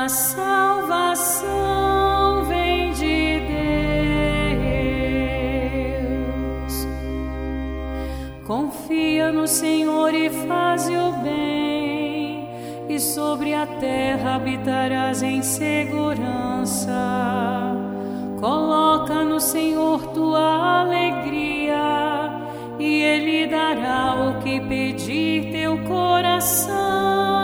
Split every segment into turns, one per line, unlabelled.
A salvação vem de Deus. Confia no Senhor e faze o bem, e sobre a terra habitarás em segurança. Coloca no Senhor tua alegria, e Ele dará o que pedir teu coração.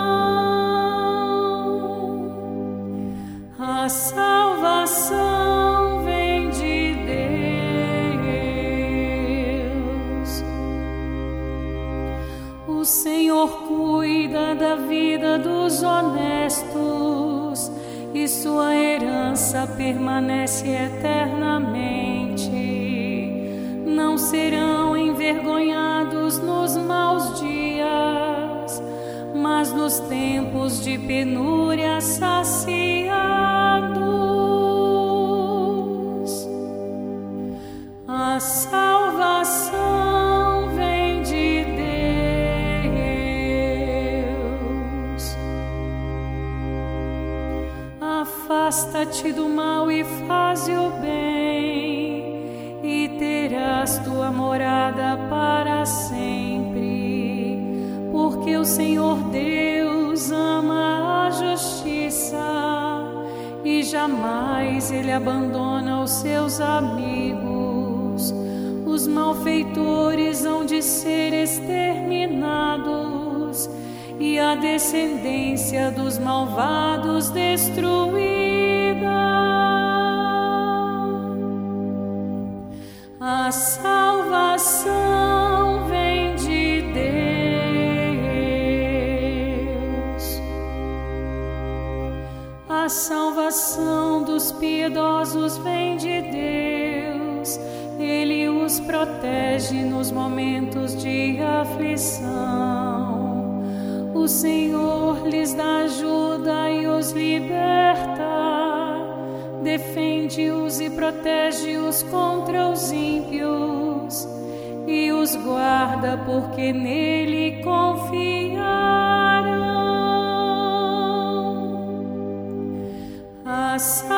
A salvação vem de Deus. O Senhor cuida da vida dos honestos, e sua herança permanece eternamente. Não serão envergonhados nos maus dias, mas nos tempos de penúria saciados. A salvação vem de Deus. Afasta-te do mal e faze o bem, e terás tua morada para sempre. Porque o Senhor Deus ama a justiça, e jamais Ele abandona os seus amigos. Os malfeitores hão de ser exterminados, e a descendência dos malvados destruída. A salvação vem de Deus. A salvação dos piedosos vem de Deus. Ele os protege nos momentos de aflição. O Senhor lhes dá ajuda e os liberta. Defende-os e protege-os contra os ímpios, e os guarda porque nele confiaram. A